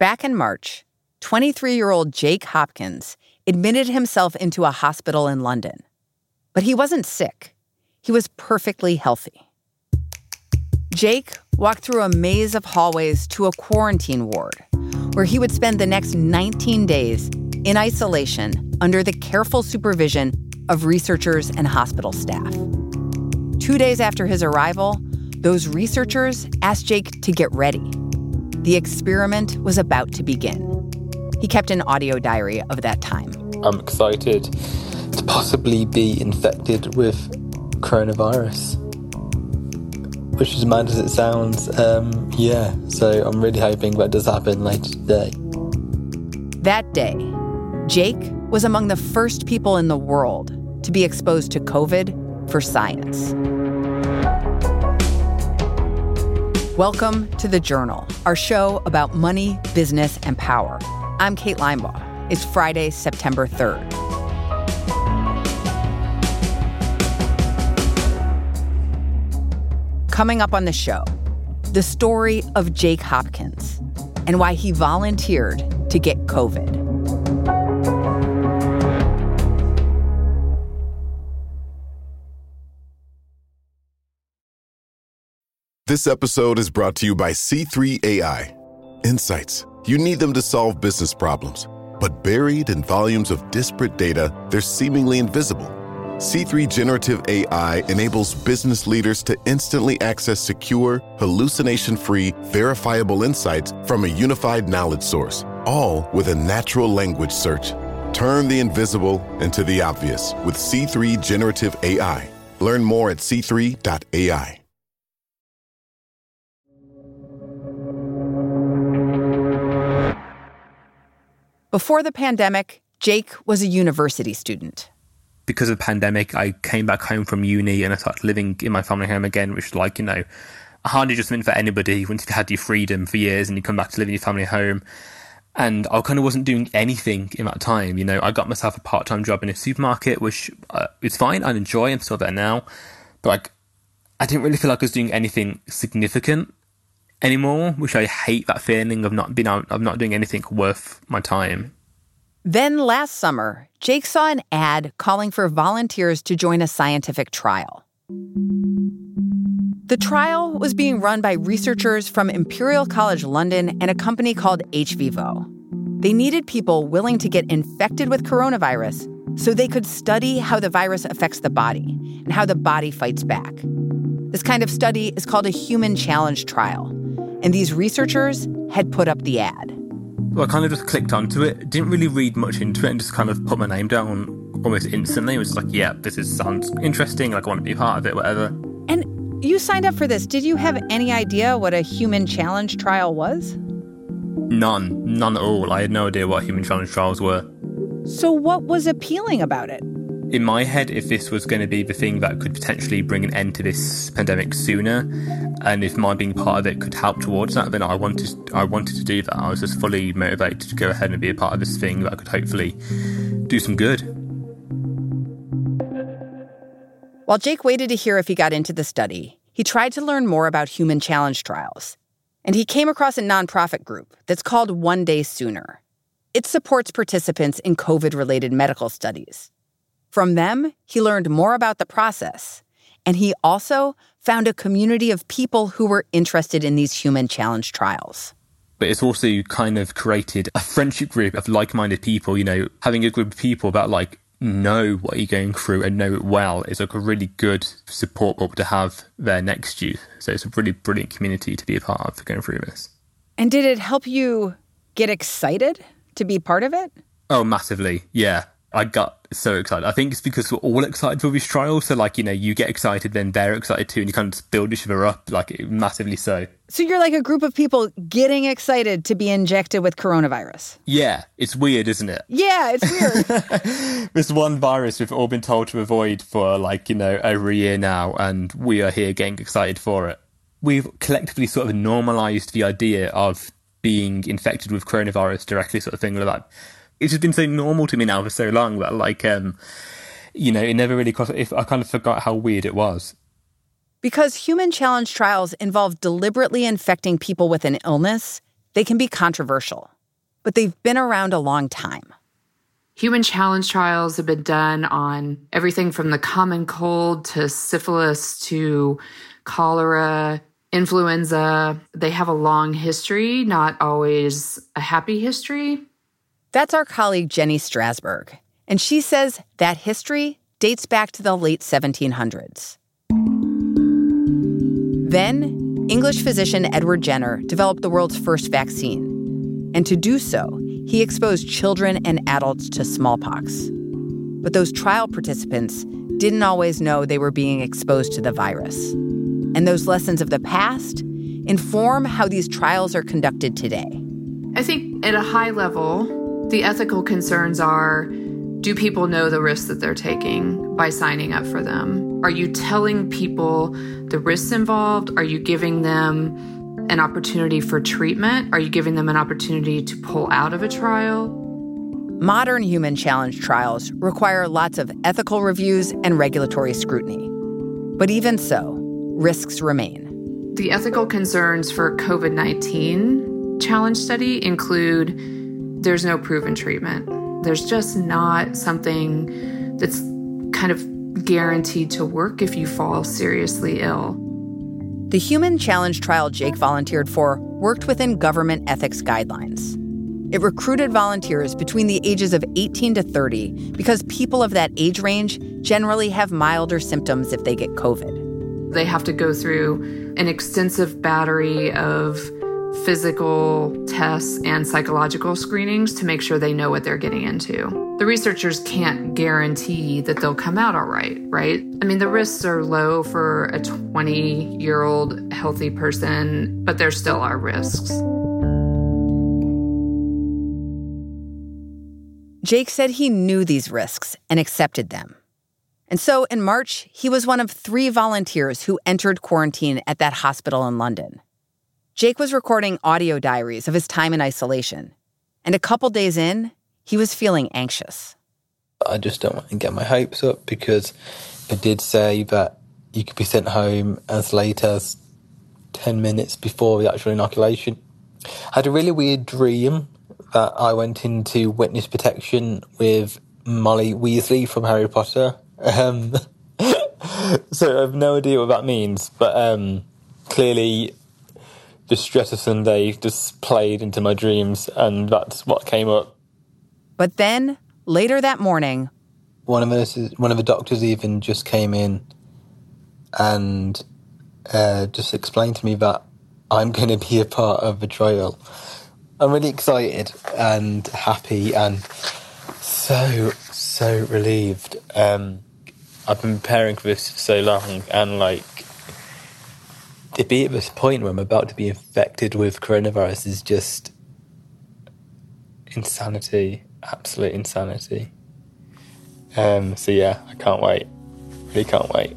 Back in March, 23-year-old Jake Hopkins admitted himself into a hospital in London. But he wasn't sick. He was perfectly healthy. Jake walked through a maze of hallways to a quarantine ward, where he would spend the next 19 days in isolation under the careful supervision of researchers and hospital staff. 2 days after his arrival, those researchers asked Jake to get ready. The experiment was about to begin. He kept an audio diary of that time. I'm excited to possibly be infected with coronavirus, which as mad as it sounds, so I'm really hoping that does happen later today. That day, Jake was among the first people in the world to be exposed to COVID for science. Welcome to The Journal, our show about money, business, and power. I'm Kate Linebaugh. It's Friday, September 3rd. Coming up on the show, the story of Jake Hopkins and why he volunteered to get COVID. This episode is brought to you by C3 AI. Insights. You need them to solve business problems. But buried in volumes of disparate data, they're seemingly invisible. C3 Generative AI enables business leaders to instantly access secure, hallucination-free, verifiable insights from a unified knowledge source, all with a natural language search. Turn the invisible into the obvious with C3 Generative AI. Learn more at c3.ai. Before the pandemic, Jake was a university student. Because of the pandemic, I came back home from uni and I started living in my family home again, which is a hard adjustment for anybody once you've had your freedom for years and you come back to live in your family home. And I kind of wasn't doing anything in that time. I got myself a part-time job in a supermarket, which is fine. I enjoy. I'm still there now. But I didn't really feel like I was doing anything significant anymore, which I hate that feeling of not doing anything worth my time. Then last summer, Jake saw an ad calling for volunteers to join a scientific trial. The trial was being run by researchers from Imperial College London and a company called hVivo. They needed people willing to get infected with coronavirus so they could study how the virus affects the body and how the body fights back. This kind of study is called a human challenge trial. And these researchers had put up the ad. Well, I kind of just clicked onto it. Didn't really read much into it and just kind of put my name down almost instantly. It was like, yeah, sounds interesting. I want to be a part of it, whatever. And you signed up for this. Did you have any idea what a human challenge trial was? None at all. I had no idea what human challenge trials were. So what was appealing about it? In my head, if this was going to be the thing that could potentially bring an end to this pandemic sooner, and if my being part of it could help towards that, then I wanted to do that. I was just fully motivated to go ahead and be a part of this thing that could hopefully do some good. While Jake waited to hear if he got into the study, he tried to learn more about human challenge trials. And he came across a nonprofit group that's called One Day Sooner. It supports participants in COVID-related medical studies. From them, he learned more about the process, and he also found a community of people who were interested in these human challenge trials. But it's also kind of created a friendship group of like-minded people, having a group of people that know what you're going through and know it well is a really good support group to have there next to you. So it's a really brilliant community to be a part of for going through this. And did it help you get excited to be part of it? Oh, massively, yeah. I got so excited. I think it's because we're all excited for this trial. So, you get excited, then they're excited too, and you kind of just build each other up, massively so. So you're like a group of people getting excited to be injected with coronavirus. Yeah, it's weird, isn't it? Yeah, it's weird. This one virus we've all been told to avoid for, over a year now, and we are here getting excited for it. We've collectively sort of normalized the idea of being infected with coronavirus directly, sort of thing like that. It's just been so normal to me now for so long that, it never really crossed. I kind of forgot how weird it was. Because human challenge trials involve deliberately infecting people with an illness, they can be controversial. but they've been around a long time. Human challenge trials have been done on everything from the common cold to syphilis to cholera, influenza. They have a long history, not always a happy history. That's our colleague Jenny Strasberg, and she says that history dates back to the late 1700s. Then, English physician Edward Jenner developed the world's first vaccine. And to do so, he exposed children and adults to smallpox. But those trial participants didn't always know they were being exposed to the virus. And those lessons of the past inform how these trials are conducted today. I think at a high level, the ethical concerns are, do people know the risks that they're taking by signing up for them? Are you telling people the risks involved? Are you giving them an opportunity for treatment? Are you giving them an opportunity to pull out of a trial? Modern human challenge trials require lots of ethical reviews and regulatory scrutiny. But even so, risks remain. The ethical concerns for COVID-19 challenge study include there's no proven treatment. There's just not something that's kind of guaranteed to work if you fall seriously ill. The human challenge trial Jake volunteered for worked within government ethics guidelines. It recruited volunteers between the ages of 18 to 30 because people of that age range generally have milder symptoms if they get COVID. They have to go through an extensive battery of physical tests and psychological screenings to make sure they know what they're getting into. The researchers can't guarantee that they'll come out all right, right? I mean, the risks are low for a 20-year-old healthy person, but there still are risks. Jake said he knew these risks and accepted them. And so in March, he was one of 3 volunteers who entered quarantine at that hospital in London. Jake was recording audio diaries of his time in isolation. And a couple days in, he was feeling anxious. I just don't want to get my hopes up because it did say that you could be sent home as late as 10 minutes before the actual inoculation. I had a really weird dream that I went into witness protection with Molly Weasley from Harry Potter. So I have no idea what that means, but clearly the stress of Sunday just played into my dreams, and that's what came up. But then, later that morning, one of the doctors even just came in and just explained to me that I'm going to be a part of the trial. I'm really excited and happy and so relieved. I've been preparing for this for so long, and to be at this point where I'm about to be infected with coronavirus is just insanity, absolute insanity. So yeah, I can't wait. Really can't wait.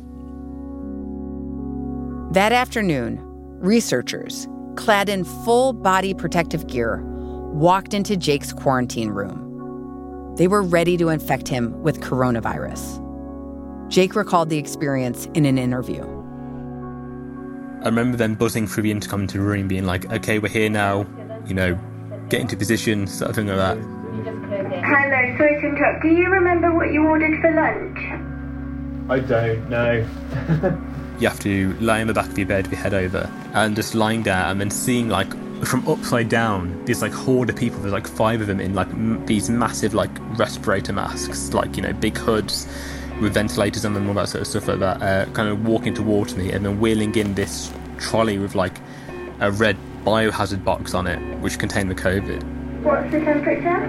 That afternoon, researchers, clad in full body protective gear, walked into Jake's quarantine room. They were ready to infect him with coronavirus. Jake recalled the experience in an interview. I remember them buzzing through the intercom into the room, being like, okay, we're here now, get into position, sort of thing like that. Hello, sorry to interrupt. Do you remember what you ordered for lunch? I don't know. You have to lie on the back of your bed with your head over and just lying there and then seeing from upside down this horde of people. There's 5 of them in these massive respirator masks, big hoods with ventilators on them, all that sort of stuff like that, kind of walking towards me and then wheeling in this trolley with a red biohazard box on it which contained the COVID. What's the temperature?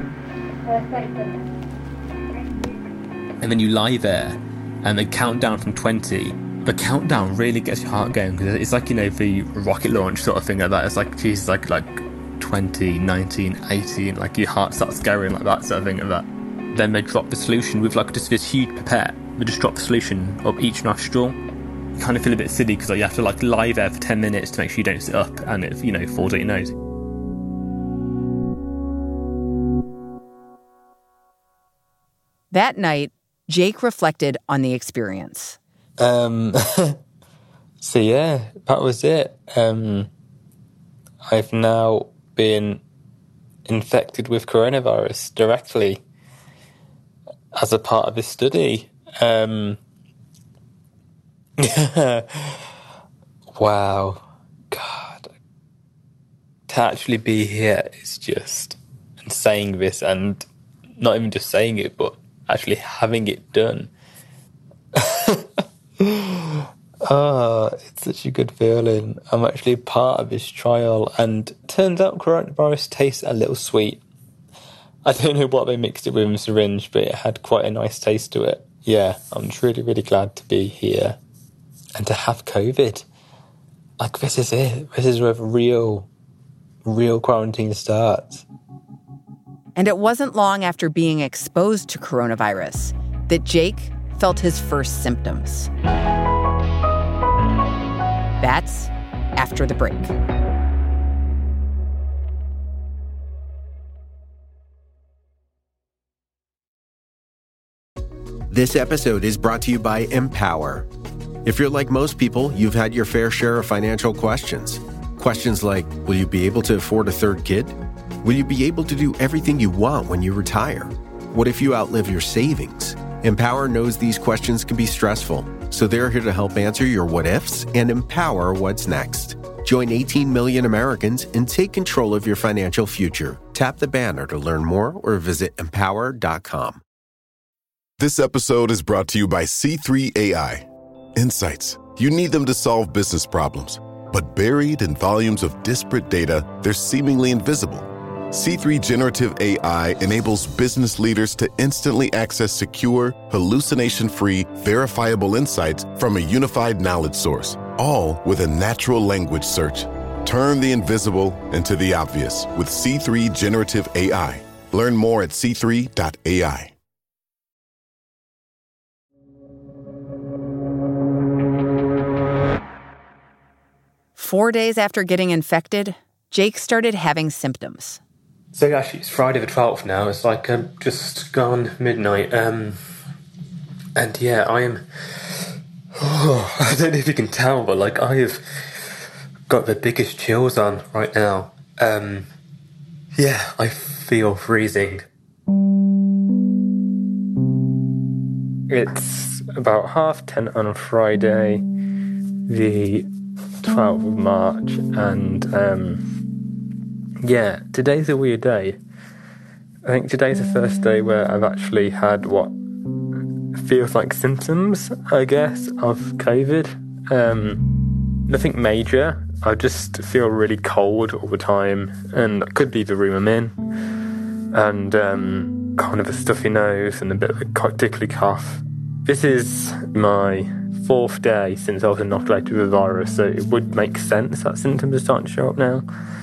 And then you lie there and they count down from 20. The countdown really gets your heart going because it's the rocket launch sort of thing like that. It's Jesus, 20, 19, 18, your heart starts going like that sort of thing like that. Then they drop the solution with just this huge pipette. They just drop the solution up each nostril. You kind of feel a bit silly because you have to lie there for 10 minutes to make sure you don't sit up and it falls out your nose. That night, Jake reflected on the experience. So yeah, that was it. I've now been infected with coronavirus directly as a part of this study. Wow. God. To actually be here is just, and saying this, and not even just saying it, but actually having it done. Oh, it's such a good feeling. I'm actually part of this trial, and it turns out coronavirus tastes a little sweet. I don't know what they mixed it with in the syringe, but it had quite a nice taste to it. Yeah, I'm really, really glad to be here and to have COVID. Like, this is it. This is where the real quarantine starts. And it wasn't long after being exposed to coronavirus that Jake felt his first symptoms. That's after the break. This episode is brought to you by Empower. If you're like most people, you've had your fair share of financial questions. Questions like, will you be able to afford a third kid? Will you be able to do everything you want when you retire? What if you outlive your savings? Empower knows these questions can be stressful, so they're here to help answer your what-ifs and empower what's next. Join 18 million Americans and take control of your financial future. Tap the banner to learn more or visit empower.com. This episode is brought to you by C3 AI. Insights. You need them to solve business problems. But buried in volumes of disparate data, they're seemingly invisible. C3 Generative AI enables business leaders to instantly access secure, hallucination-free, verifiable insights from a unified knowledge source, all with a natural language search. Turn the invisible into the obvious with C3 Generative AI. Learn more at c3.ai. Four days after getting infected, Jake started having symptoms. So actually, it's Friday the 12th now. It's like just gone midnight. And yeah, I am... Oh, I don't know if you can tell, but like I have got the biggest chills on right now. Yeah, I feel freezing. It's about 10:30 on a Friday, the 12th of March, and yeah, today's a weird day. I think today's the first day where I've actually had what feels like symptoms, I guess, of COVID. Nothing major. I just feel really cold all the time, and it could be the room I'm in, and kind of a stuffy nose and a bit of a tickly cough. This is my 4th day since I was inoculated with the virus, so it would make sense that symptoms are starting to show up now.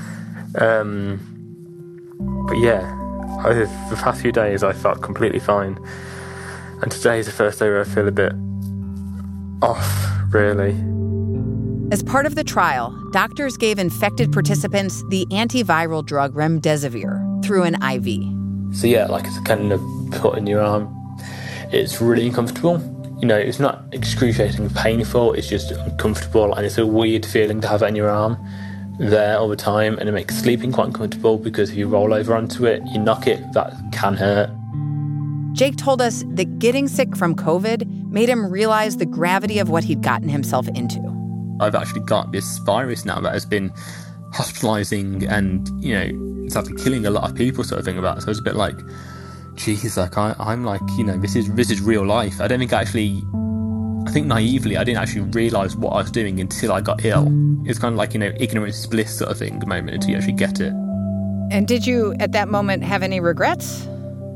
But yeah, the past few days I felt completely fine, and today is the first day where I feel a bit off, really. As part of the trial, doctors gave infected participants the antiviral drug remdesivir through an IV. So yeah, like it's kind of put in your arm. It's really uncomfortable. You know, it's not excruciating painful, it's just uncomfortable, and it's a weird feeling to have it in your arm there all the time, and it makes sleeping quite uncomfortable because if you roll over onto it, you knock it, that can hurt. Jake told us that getting sick from COVID made him realize the gravity of what he'd gotten himself into. I've actually got this virus now that has been hospitalising and, you know, it's actually killing a lot of people sort of thing about it. So it's a bit like, geez, like I'm like, you know, this is real life. I think naively, I didn't actually realise what I was doing until I got ill. It's kind of like, you know, ignorance bliss sort of thing, the moment until you actually get it. And did you, at that moment, have any regrets?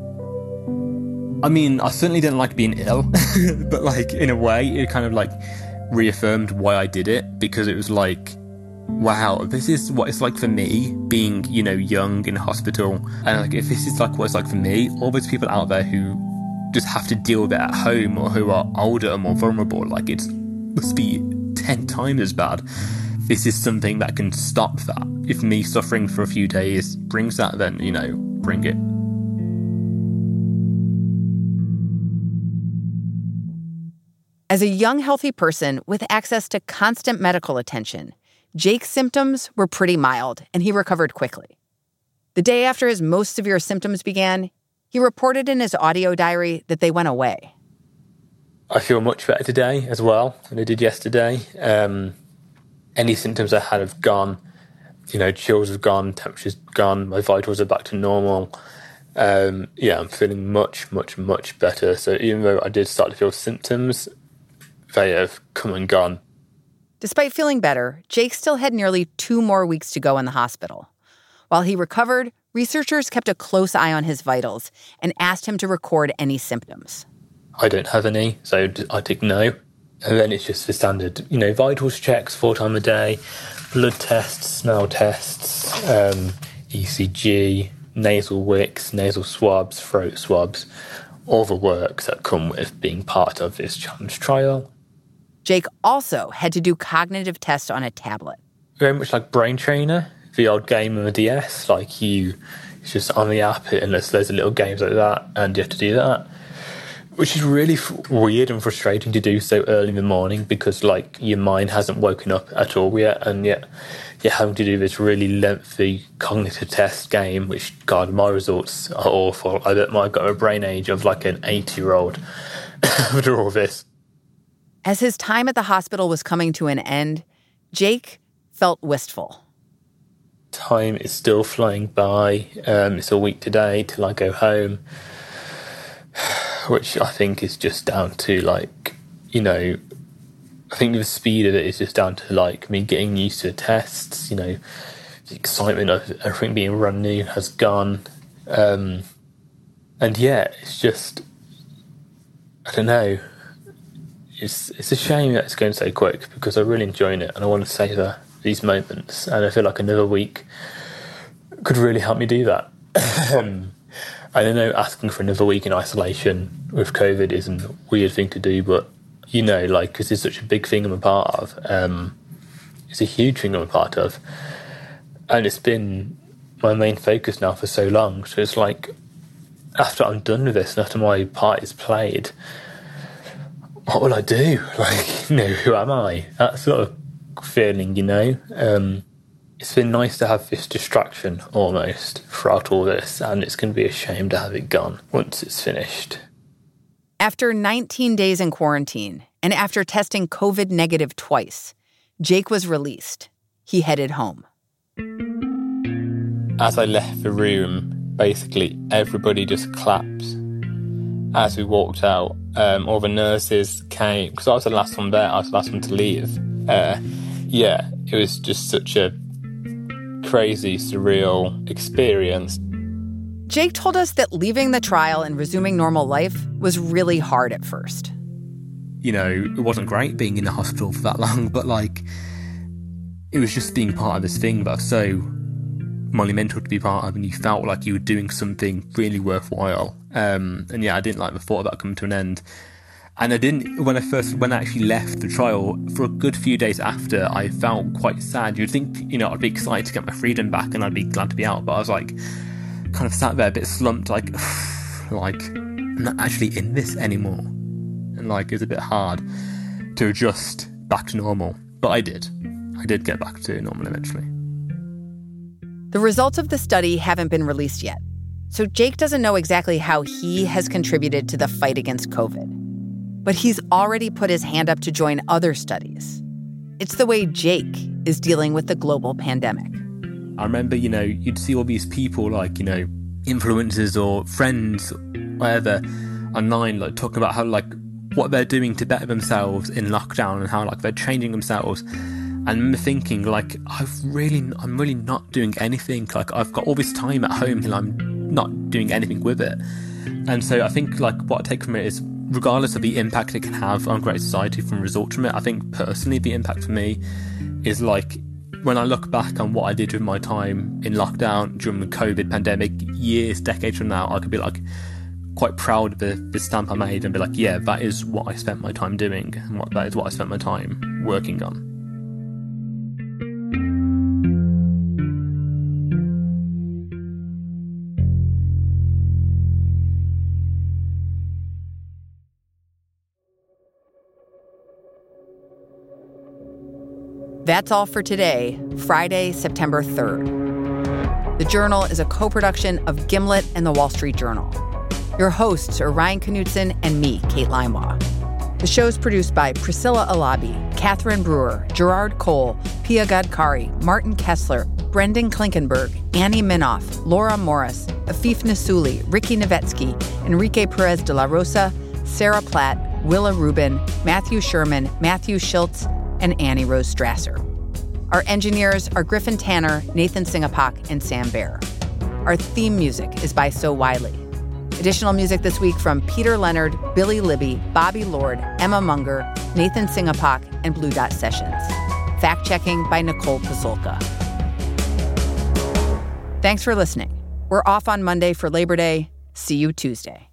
I mean, I certainly didn't like being ill, but like, in a way, it kind of like reaffirmed why I did it, because it was like, wow, this is what it's like for me, being, you know, young in hospital. And like, if this is like what it's like for me, all those people out there who just have to deal with it at home or who are older and more vulnerable, like it must be 10 times as bad. This is something that can stop that. If me suffering for a few days brings that, then, you know, bring it. As a young, healthy person with access to constant medical attention, Jake's symptoms were pretty mild, and he recovered quickly. The day after his most severe symptoms began, he reported in his audio diary that they went away. I feel much better today as well than I did yesterday. Any symptoms I had have gone. Chills have gone, temperature's gone, my vitals are back to normal. I'm feeling much, much, much better. So even though I did start to feel symptoms, they have come and gone. Despite feeling better, Jake still had nearly 2 more weeks to go in the hospital. While he recovered, researchers kept a close eye on his vitals and asked him to record any symptoms. I don't have any, so I tick no. And then it's just the standard, vitals checks 4 times a day, blood tests, smell tests, ECG, nasal wicks, nasal swabs, throat swabs, all the works that come with being part of this challenge trial. Jake also had to do cognitive tests on a tablet. Very much like Brain Trainer, the old game on the DS, it's just on the app, and there's loads of little games like that, and you have to do that. Which is really weird and frustrating to do so early in the morning because, your mind hasn't woken up at all yet, and yet you're having to do this really lengthy cognitive test game, which, God, my results are awful. I bet I've got a brain age of an 80-year-old after all this. As his time at the hospital was coming to an end, Jake felt wistful. Time is still flying by. It's a week today till I go home. Which I think is just down to, I think the speed of it is just down to, me getting used to the tests, the excitement of everything being run new has gone. It's just, I don't know, it's a shame that it's going so quick because I'm really enjoying it and I want to savour these moments, and I feel like another week could really help me do that. I don't know, asking for another week in isolation with COVID is a weird thing to do, but, because it's such a big thing I'm a part of. It's a huge thing I'm a part of. And it's been my main focus now for so long. So it's after I'm done with this and after my part is played, what will I do? Who am I? That sort of feeling, It's been nice to have this distraction, almost, throughout all this, and it's going to be a shame to have it gone once it's finished. After 19 days in quarantine, and after testing COVID negative twice, Jake was released. He headed home. As I left the room, basically everybody just clapped. As we walked out, all the nurses came, because I was the last one there, I was the last one to leave. It was just such a crazy, surreal experience. Jake told us that leaving the trial and resuming normal life was really hard at first. It wasn't great being in the hospital for that long, but it was just being part of this thing that was so monumental to be part of, and you felt like you were doing something really worthwhile. I didn't like the thought of that coming to an end. And I didn't, when I actually left the trial, for a good few days after, I felt quite sad. You'd think, I'd be excited to get my freedom back and I'd be glad to be out. But I was kind of sat there a bit slumped, I'm not actually in this anymore. And it was a bit hard to adjust back to normal. But I did. I did get back to normal eventually. The results of the study haven't been released yet. So Jake doesn't know exactly how he has contributed to the fight against COVID. But he's already put his hand up to join other studies. It's the way Jake is dealing with the global pandemic. I remember, you'd see all these people influencers or friends, whatever, online, talking about how, what they're doing to better themselves in lockdown and how, they're changing themselves. And I remember thinking, I'm really not doing anything. I've got all this time at home and I'm not doing anything with it. And so I think, what I take from it is, regardless of the impact it can have on great society from results from it, I think personally the impact for me is when I look back on what I did with my time in lockdown during the COVID pandemic, years, decades from now, I could be quite proud of the stamp I made and be that is what I spent my time doing and that is what I spent my time working on. That's all for today, Friday, September 3rd. The Journal is a co-production of Gimlet and The Wall Street Journal. Your hosts are Ryan Knutson and me, Kate Linebaugh. The show's produced by Priscilla Alabi, Catherine Brewer, Gerard Cole, Pia Gadkari, Martin Kessler, Brendan Klinkenberg, Annie Minoff, Laura Morris, Afif Nasuli, Ricky Novetsky, Enrique Perez de la Rosa, Sarah Platt, Willa Rubin, Matthew Sherman, Matthew Schultz, and Annie Rose Strasser. Our engineers are Griffin Tanner, Nathan Singapak, and Sam Baer. Our theme music is by So Wiley. Additional music this week from Peter Leonard, Billy Libby, Bobby Lord, Emma Munger, Nathan Singapak, and Blue Dot Sessions. Fact-checking by Nicole Pasolka. Thanks for listening. We're off on Monday for Labor Day. See you Tuesday.